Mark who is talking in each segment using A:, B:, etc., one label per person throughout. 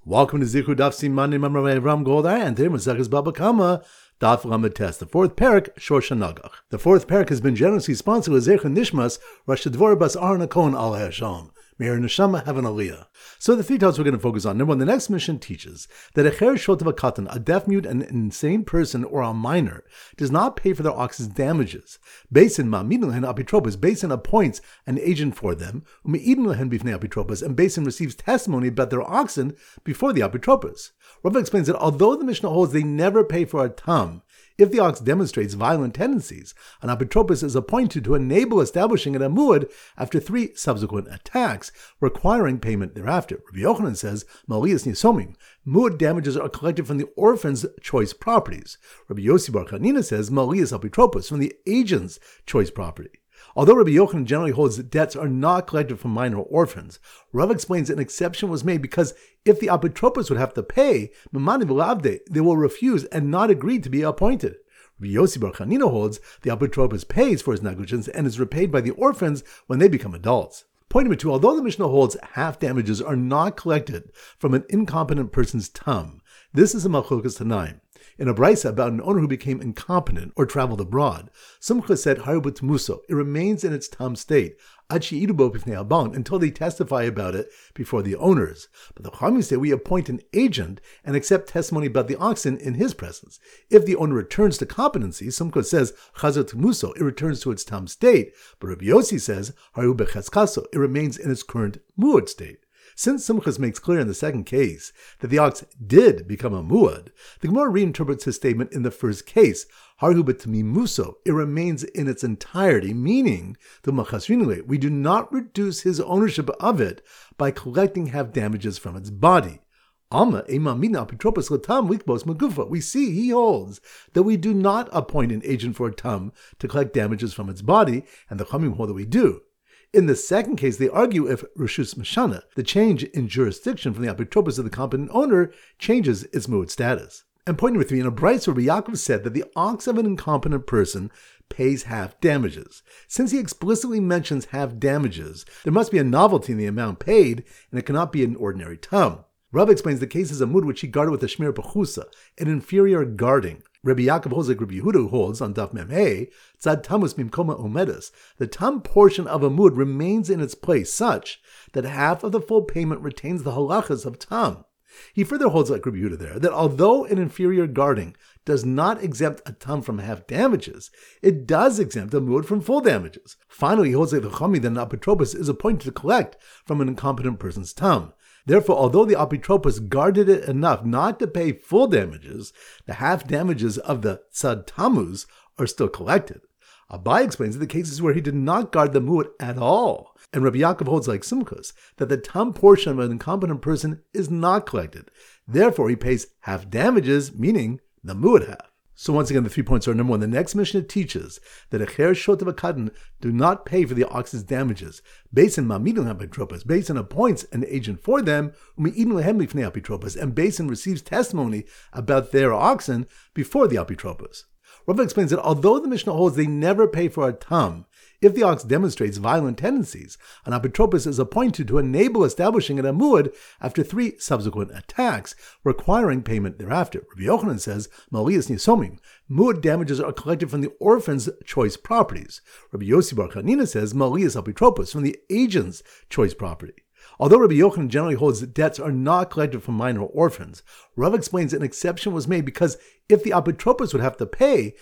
A: Welcome to Zichud Daf Siman Imam Ram Goldar, and today Maseches Baba Kama, Daf Lamed Tes, the fourth parak, Shor Shanagach. The fourth parak has been generously sponsored with Zecher Nishmas, Rosh Dvor Bas Aaron HaKohen Al Hashem. May her neshama have an aliyah. So the three topics we're going to focus on. Number one, the next mission teaches that a cher shot of a katan, a deaf mute, an insane person, or a minor, does not pay for their ox's damages. Beis Din ma'amidin lehen apitropos, Beis Din appoints an agent for them, u'me'idin lehen bifnei apitropos, and Beis Din receives testimony about their oxen before the apitropos. Rava explains that although the Mishnah holds they never pay for a tam, if the ox demonstrates violent tendencies, an apitropos is appointed to enable establishing an amud after 3 subsequent attacks, requiring payment thereafter. Rabbi Yochanan says, Maliyas nisomim, muad damages are collected from the orphan's choice properties. Rabbi Yossi Bar Chanina says, Maliyas apitropos, from the agent's choice property. Although Rabbi Yochanan generally holds that debts are not collected from minor orphans, Rav explains an exception was made because if the apitropos would have to pay, they will refuse and not agree to be appointed. Rabbi Yossi Bar Chanina holds the apitropos pays for his negligence and is repaid by the orphans when they become adults. Point number 2, although the Mishnah holds half damages are not collected from an incompetent person's tum, this is a machlokas tanaim. In a brisa about an owner who became incompetent or traveled abroad, Sumcha said, Harubut Muso, it remains in its tam state, until they testify about it before the owners. But the Chachamim say we appoint an agent and accept testimony about the oxen in his presence. If the owner returns to competency, Sumcha says, Chazot Muso, it returns to its tam state. But Rabbi Yossi says, Haru Bechazkaso, it remains in its current muad state. Since Simchas makes clear in the second case that the ox did become a muad, the Gemara reinterprets his statement in the first case, Harhu b'tamimuso, it remains in its entirety, meaning, we do not reduce his ownership of it by collecting half damages from its body. We see he holds that we do not appoint an agent for a tam to collect damages from its body, and the Chachamim hold that we do. In the second case, they argue if Rishus Mashana, the change in jurisdiction from the apitropos of the competent owner, changes its muad status. And point number 3, in a brisa, Rabbi Yaakov said that the ox of an incompetent person pays half damages. Since he explicitly mentions half damages, there must be a novelty in the amount paid, and it cannot be an ordinary tam. Rav explains the case is a mud which he guarded with a shmir pechusa, an inferior guarding. Rabbi Yaakov holds like Rabbi Yehuda holds on Daf Mem Hey, Tzad Tamus Mimkoma Omedus. The tam portion of a mud remains in its place such that half of the full payment retains the halachas of tam. He further holds like Rabbi Yehuda there that although an inferior guarding does not exempt a tam from half damages, it does exempt a mud from full damages. Finally, he holds like the Chachamim that an apitropos is appointed to collect from an incompetent person's tam. Therefore, although the apitropos guarded it enough not to pay full damages, the half damages of the tzad tamuz are still collected. Abai explains that the cases where he did not guard the muad at all, and Rabbi Yaakov holds like Simchas, that the tam portion of an incompetent person is not collected. Therefore, he pays half damages, meaning the muad half. So once again, the 3 points are: number 1, the next Mishnah teaches that a cher shot of a katan do not pay for the ox's damages. Beis Din ma'amidin lehen apitropos, Beis Din appoints an agent for them, u'me'idin lehen bifnei apitropos, and Beis Din receives testimony about their oxen before the apitropos. Rav explains that although the Mishnah holds they never pay for a tam, if the ox demonstrates violent tendencies, an apitropos is appointed to enable establishing an amud after 3 subsequent attacks, requiring payment thereafter. Rabbi Yochanan says, Maliyas nisomim, muad damages are collected from the orphan's choice properties. Rabbi Yossi Bar Chanina says, Maliyas apitropos, from the agent's choice property. Although Rabbi Yochanan generally holds that debts are not collected from minor orphans, Rav explains an exception was made because if the apitropos would have to pay,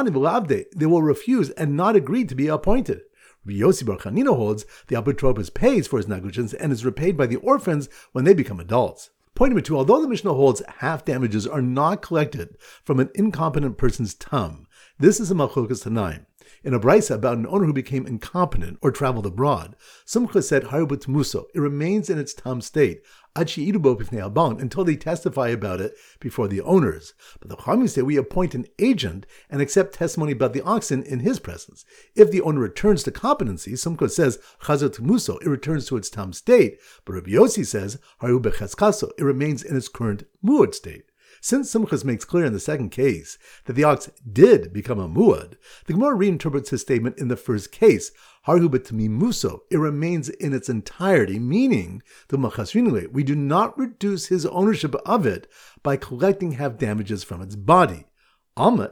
A: they will refuse and not agree to be appointed. Rabbi Yossi Bar Chanina holds the apitropos pays for his negligence and is repaid by the orphans when they become adults. Point number 2, although the Mishnah holds half damages are not collected from an incompetent person's tam, this is a machlokas tanaim. In a brisa about an owner who became incompetent or traveled abroad, Sumcha said, Harubut Muso, it remains in its tam state, until they testify about it before the owners. But the Chachamim say we appoint an agent and accept testimony about the oxen in his presence. If the owner returns to competency, Sumcha says, Chazot Muso, it returns to its tam state. But Rabbi Yossi says, Haru Bechazkaso, it remains in its current muad state. Since Simchas makes clear in the second case that the ox did become a muad, the Gemara reinterprets his statement in the first case, Harhu b'tamimuso, it remains in its entirety, meaning, we do not reduce his ownership of it by collecting half damages from its body. We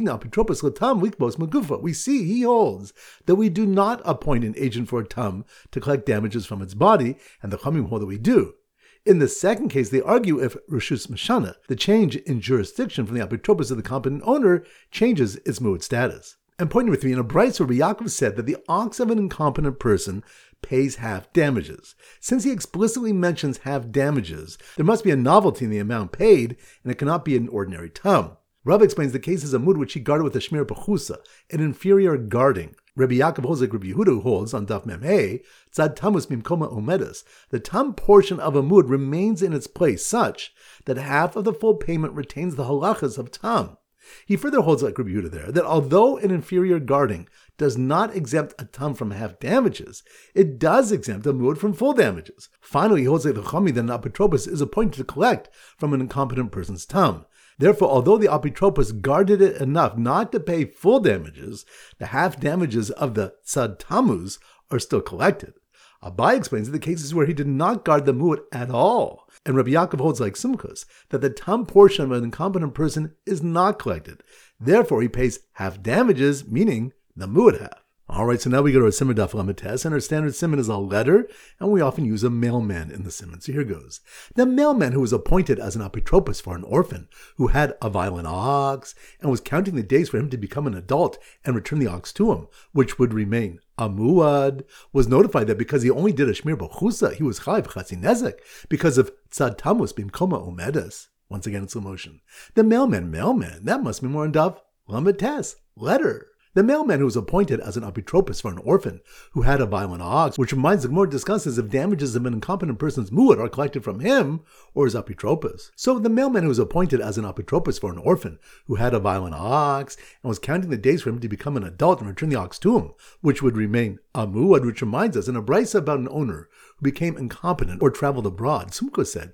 A: see he holds that we do not appoint an agent for a tam to collect damages from its body, and the Chachamim hold that we do. In the second case, they argue if Reshus Mashana, the change in jurisdiction from the apotropos of the competent owner, changes its muad status. And point number 3, in a brayso, Rabbi Yaakov said that the ox of an incompetent person pays half damages. Since he explicitly mentions half damages, there must be a novelty in the amount paid, and it cannot be an ordinary tam. Rav explains the case is a mud which he guarded with a shmir bechusa, an inferior guarding. Rabbi Yaakov holds like Rabbi Yehuda holds on Daf Mem Hey, tzad tamus mimkoma omedas. The tam portion of a mud remains in its place such that half of the full payment retains the halachas of tam. He further holds like Rabbi Yehuda there that although an inferior guarding does not exempt a tam from half damages, it does exempt a mud from full damages. Finally, he holds like the Chachamim that an apotropos is appointed to collect from an incompetent person's tam. Therefore, although the apotropos guarded it enough not to pay full damages, the half damages of the tzad tamuz are still collected. Abai explains that the cases where he did not guard the muad at all, and Rabbi Yaakov holds like Simchas, that the tam portion of an incompetent person is not collected. Therefore, he pays half damages, meaning the muad half. Alright, so now we go to our Siman Daf Lamed Tes, and our standard Siman is a letter, and we often use a mailman in the Siman. So here goes. The mailman who was appointed as an apotropos for an orphan, who had a violent ox, and was counting the days for him to become an adult and return the ox to him, which would remain a muad, was notified that because he only did a shmir b'chusa, he was chayv chatzi nezek, because of tzad tamus bimkoma umedas. Once again in slow motion. The mailman, that must be more in Daf Lamed Tes, letter. The mailman who was appointed as an apotropos for an orphan who had a violent ox, which reminds the Gemara discusses if damages of an incompetent person's muad are collected from him or his apotropos. So the mailman who was appointed as an apotropos for an orphan who had a violent ox and was counting the days for him to become an adult and return the ox to him, which would remain a muad, which reminds us in a brayso about an owner who became incompetent or traveled abroad. Simcha said,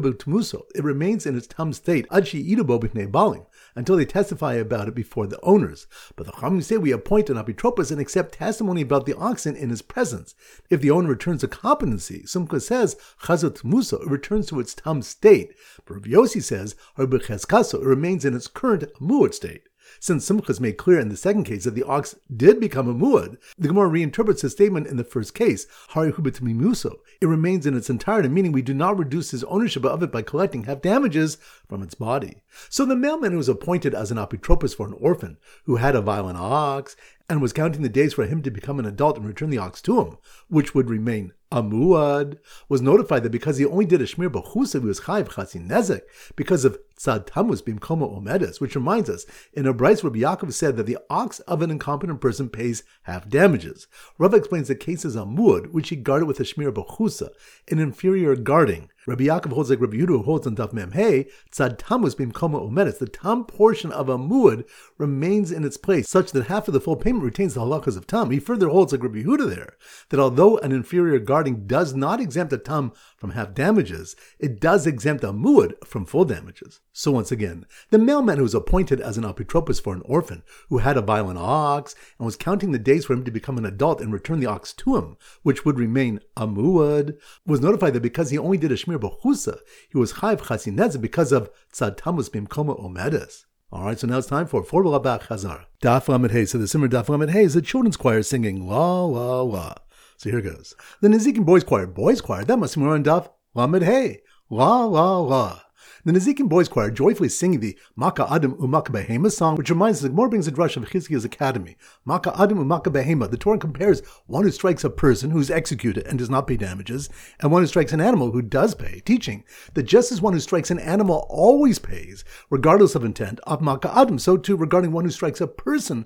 A: it remains in its tam state until they testify about it before the owners. But the Chachamim say we appoint an apotropos and accept testimony about the oxen in his presence. If the owner returns to competency, Simcha says, it returns to its tam state. But Rav Yossi says, it remains in its current muad state. Since Simchas made clear in the second case that the ox did become a muad, the Gemara reinterprets his statement in the first case, it remains in its entirety, meaning we do not reduce his ownership of it by collecting half damages from its body. So the mailman who was appointed as an apotropos for an orphan who had a violent ox and was counting the days for him to become an adult and return the ox to him, which would remain a muad, was notified that because he only did a shmir b'chusa, he was chayv chatzi nezek because of tzad tamus bimkoma omedas, which reminds us, in a brayso Rabbi Yaakov said that the ox of an incompetent person pays half damages. Rav explains the case as a muad, which he guarded with a shmir b'chusa, an inferior guarding. Rabbi Yaakov holds like Rabbi Yehuda who holds on Daf Mem Hey, tzad tamus bimkoma omedas. The tam portion of a muad remains in its place, such that half of the full payment retains the halachas of tam. He further holds like Rabbi Yehuda there, that although an inferior guarding does not exempt a tam from half damages, it does exempt a muad from full damages. So once again, the mailman who was appointed as an apotropos for an orphan who had a violent ox and was counting the days for him to become an adult and return the ox to him, which would remain a muad, was notified that because he only did a shmir b'chusa, he was chayv chatzi nezek because of tzad tamus bimkoma omedas. Alright, so now it's time for Rabach Chazar. Daf Lamed Hey. So the Simmer Daf Lamed Hey is the children's choir singing La La La. So here goes. The Nezikin Boys Choir, that must be more on Daf Lamed Hey. La La La. The Nezikin Boys Choir joyfully singing the Maka Adam Umaka Behema song, which reminds us that more brings a drush of Chizkiah's Academy. Maka Adam Umaka Behema. The Torah compares one who strikes a person who is executed and does not pay damages, and one who strikes an animal who does pay, teaching that just as one who strikes an animal always pays, regardless of intent, of Maka Adam, so too regarding one who strikes a person,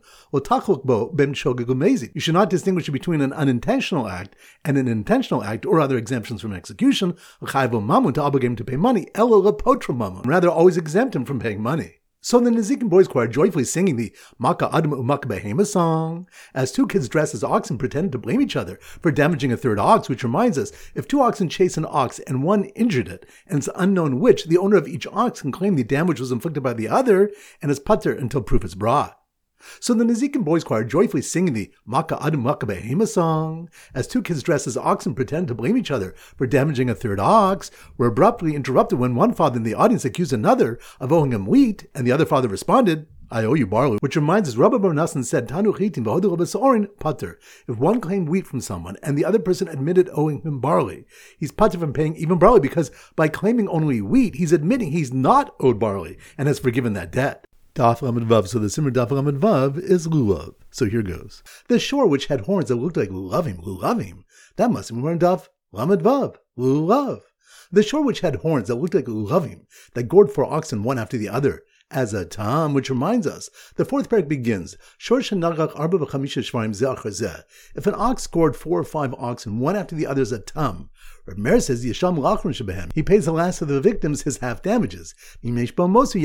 A: you should not distinguish between an unintentional act and an intentional act or other exemptions from execution, to obligate him to pay money, rather always exempt him from paying money. So the Nezikin boys choir joyfully singing the Maka Adam Umaka Behema song, as two kids dressed as oxen pretended to blame each other for damaging a third ox, which reminds us, if two oxen chase an ox and one injured it, and it's unknown which, the owner of each ox can claim the damage was inflicted by the other, and is pater until proof is brought. So the Nezikin boys choir joyfully singing the Maka Adam Maka Behema song, as two kids dressed as oxen pretended to blame each other for damaging a third ox, were abruptly interrupted when one father in the audience accused another of owing him wheat, and the other father responded, I owe you barley, which reminds us Rabbi Bar Nassan said, Tanu chitin v'hodu Rabbi Sorin pater. If one claimed wheat from someone and the other person admitted owing him barley, he's pater from paying even barley, because by claiming only wheat, he's admitting he's not owed barley and has forgiven that debt. Daf Lamed Vav, so the Simmer Daf Lamed Vav is Lulav. So here goes. The shore which had horns that looked like Lulavim, that must have been Daf Lamed Vav, Lulav. The shore which had horns that looked like Lulavim, that gored 4 oxen one after the other, as a tam, which reminds us, the 4th parak begins, Shor shenagach arba v'chamisha shvarim zeh achar zeh. If an ox gored 4 or 5 oxen one after the other as a tam, Reb Meir says, Yesham lachron shebehem. He pays the last of the victims his half damages. And if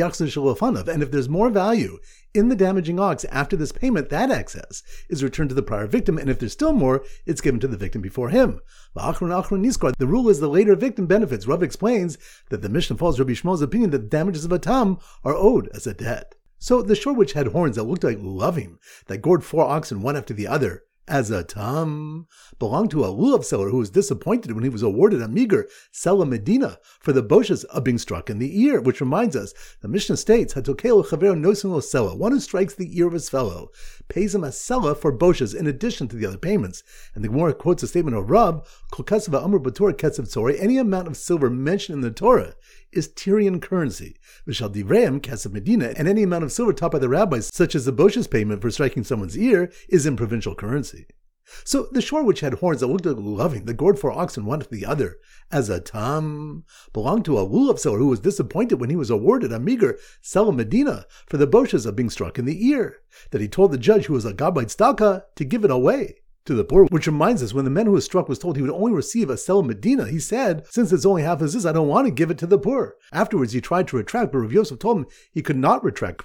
A: there's more value in the damaging ox after this payment, that excess is returned to the prior victim, and if there's still more, it's given to the victim before him. The rule is the later victim benefits. Rav explains that the Mishnah follows Rabbi Shmuel's opinion that the damages of a tam are owed as a debt. So the shore which had horns that looked like lulavim, that gored 4 oxen one after the other, as a tam, belonged to a lulav seller who was disappointed when he was awarded a meager sela medina for the boshes of being struck in the ear, which reminds us, the Mishnah states, Hatokelo chaver nosin lo sela, one who strikes the ear of his fellow, pays him a sela for boshes in addition to the other payments. And the Gemara quotes a statement of Rab, Kol kesef ha'amr b'Torah kesef tzorei, any amount of silver mentioned in the Torah is Tyrian currency. V'shal divreim kesef medina, and any amount of silver taught by the rabbis, such as the boshes payment for striking someone's ear, is in provincial currency. So the shore which had horns that looked like lulavim, that gored 4 oxen one after the other, as a tam, belonged to a lulav seller who was disappointed when he was awarded a meager sela medina for the boshes of being struck in the ear, that he told the judge, who was a gabbai tzedakah, to give it away to the poor, which reminds us, when the man who was struck was told he would only receive a sela medina, he said, since it's only half as this, I don't want to give it to the poor. Afterwards he tried to retract, but Rav Yosef told him he could not retract.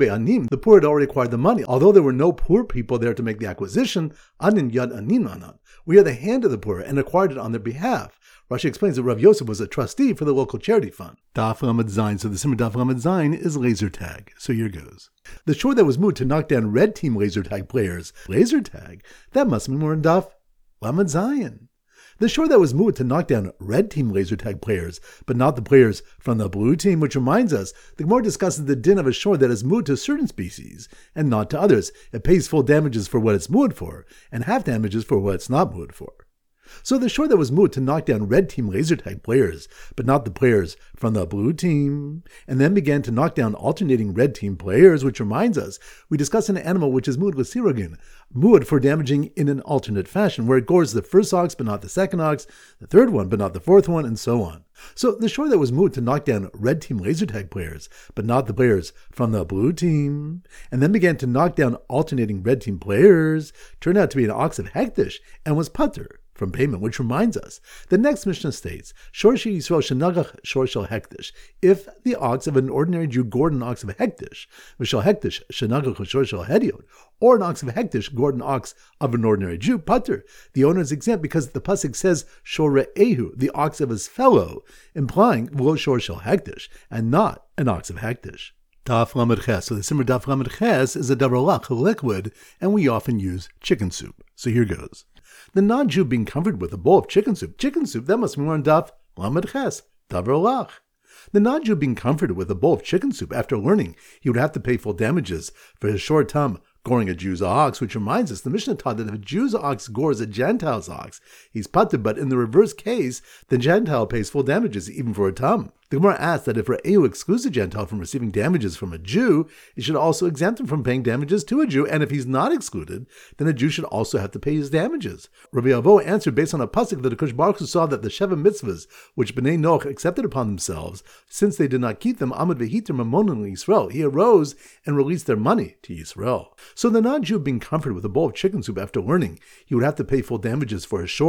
A: The poor had already acquired the money. Although there were no poor people there to make the acquisition, anin yad anin anan, we are the hand of the poor and acquired it on their behalf. Rashi explains that Rav Yosef was a trustee for the local charity fund. Daf Lamed Zayin, so the Simmer Daf Lamed Zayin is laser tag. So here goes. The shore that was moved to knock down red team laser tag players. Laser tag? That must be more in Daf Lamed Zayin. The shore that was moved to knock down red team laser tag players, but not the players from the blue team, which reminds us, the Gemara discusses the din of a shore that is moved to certain species and not to others. It pays full damages for what it's moved for, and half damages for what it's not moved for. So the shore that was moved to knock down red team laser tag players, but not the players from the blue team, and then began to knock down alternating red team players, which reminds us, we discussed an animal which is moved with sirogin, moved for damaging in an alternate fashion, where it gores the first ox but not the second ox, the third one but not the fourth one, and so on. So the shore that was moved to knock down red team laser tag players, but not the players from the blue team, and then began to knock down alternating red team players, turned out to be an ox of hektish and was pater from payment, which reminds us, the next Mishnah states, Shor she Yisrael shenagach shor shel hektish. If the ox of an ordinary Jew gored an ox of hektish, v'shel hektish shenagach shor shel hediot, or an ox of hektish gored an ox of an ordinary Jew, pater, the owner is exempt because the pasuk says shor re'ehu, the ox of his fellow, implying v'lo shor shel hektish, and not an ox of hektish. Daf Lamed Ches. So the Simmer Daf Lamed Ches is a davar lach, a liquid, and we often use chicken soup. So here goes. The non-Jew being comforted with a bowl of chicken soup, that must be more on Daf Lamed Ches, davar lach. The non-Jew being comforted with a bowl of chicken soup after learning he would have to pay full damages for his short tum goring a Jew's ox, which reminds us, the Mishnah taught that if a Jew's ox gores a Gentile's ox, he's pater, but in the reverse case, the Gentile pays full damages even for a tum. The Gemara asks that if Re'eu excludes a Gentile from receiving damages from a Jew, it should also exempt him from paying damages to a Jew, and if he's not excluded, then a Jew should also have to pay his damages. Rabbi Avo answered based on a pasuk that the Kosh Baruch Hu saw that the Sheva mitzvahs, which Bnei Noach accepted upon themselves, since they did not keep them, Amad Vehiter Mamonon Yisrael, he arose and released their money to Yisrael. So the non-Jew being comforted with a bowl of chicken soup after learning he would have to pay full damages for his shore,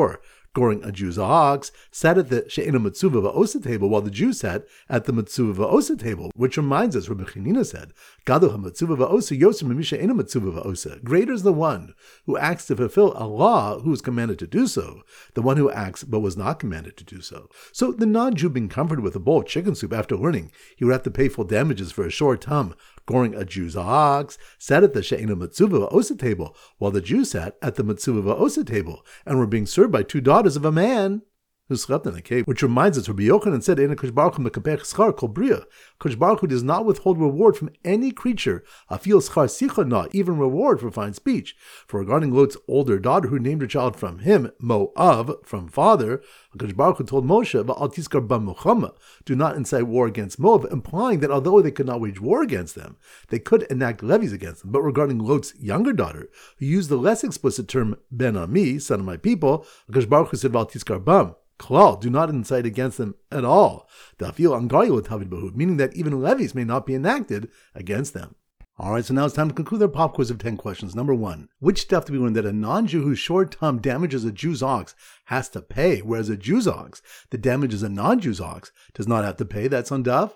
A: goring a Jew's ox, sat at the She'ena Matzuva Va'osa table while the Jew sat at the Matzuva Va'osa table, which reminds us, Rabbi Chanina said, Gadol HaMatzuva Va'osa Yosem Misha Ena Matzuva Va'osa. Greater is the one who acts to fulfill a law who was commanded to do so, the one who acts but was not commanded to do so. So the non-Jew being comforted with a bowl of chicken soup after learning he would have to pay full damages for a short tum, goring a Jew's ox, sat at the She'ena Matzuva Va'osa table while the Jew sat at the Matzuva Va'osa table and were being served by two daughters of a man who slept in a cave, which reminds us, Rabbi Yochanan said, Kodesh Baruch Hu does not withhold reward from any creature, afil schar sicha, not even reward for fine speech. For regarding Lot's older daughter, who named her child from him, Moav, from father, Kodesh Baruch Hu told Moshe, Va'al tiskar b'milchama, do not incite war against Moab, implying that although they could not wage war against them, they could enact levies against them. But regarding Lot's younger daughter, who used the less explicit term Ben Ami, son of my people, Kodesh Baruch Hu said, Va'al tiskar b'm, Klal, do not incite against them at all. Meaning that even levies may not be enacted against them. Alright, so now it's time to conclude our pop quiz of 10 questions. Number 1. Which stuff do we learn that a non-Jew whose short tum damages a Jew's ox has to pay, whereas a Jew's ox that damages a non-Jew's ox does not have to pay? That's on Daf.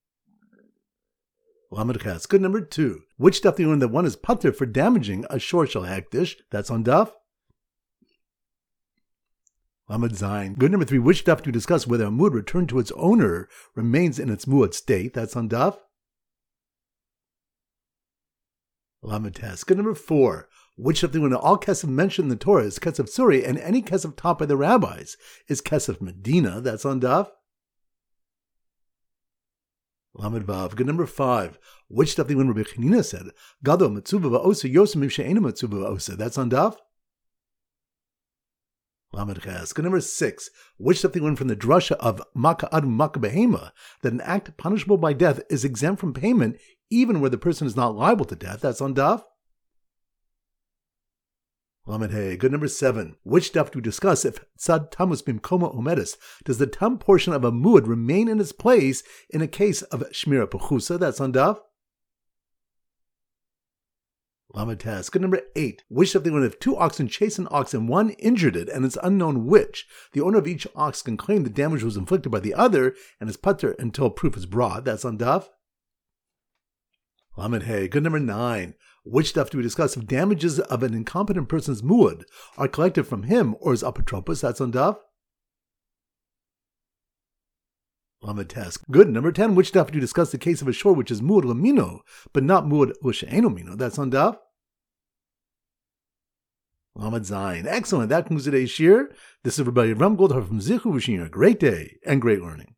A: Lamed Ches. Good. Number 2. Which stuff do we learn that one is pater for damaging a short shel hektish? That's on Daf. Lamed Zayin. Good. Number 3. Which stuff do we discuss whether a muad returned to its owner remains in its muad state? That's on Daf. Lamed Tes. Good. Number 4. Which stuff do we learn that all kesef mentioned in the Torah is kesef suri, and any kesef taught by the rabbis is kesef medina? That's on Daf. Lamed Vav. Good. Number 5. Which stuff do we learn Rabbi Chanina said, Gadol Matzuva Va'osa Yosem She'ena Matzuva Va'osa? That's on Daf. Lamed Ches. Good. Number 6. Which stuff they learn from the drasha of Maka Adu Maka Behema, that an act punishable by death is exempt from payment even where the person is not liable to death? That's on Daf. Lamed Hey. Good. Number 7. Which stuff do we discuss if Tzad Tamus Bimkoma Omedis? Does the tam portion of a muad remain in its place in a case of Shmira Pechusa? That's on Daf. Lamed Tes. Good. Number 8. Which stuff they learn if 2 oxen chase an ox and one injured it, and it's unknown which, the owner of each ox can claim the damage was inflicted by the other and is pater until proof is brought? That's on Daf. Lamed Hey. Good. Number 9. Which stuff do we discuss if damages of an incompetent person's muad are collected from him or his apotropos? That's on Daf. Lamed Tes. Good. Number 10. Which stuff do you discuss the case of a shore which is muad lamino, but not muad l'she'eno mino? That's on Daf. Lamed Zayin. Excellent. That concludes today's shir. This is Rabbi Avram Goldhar from Zichu, wishing you a great day and great learning.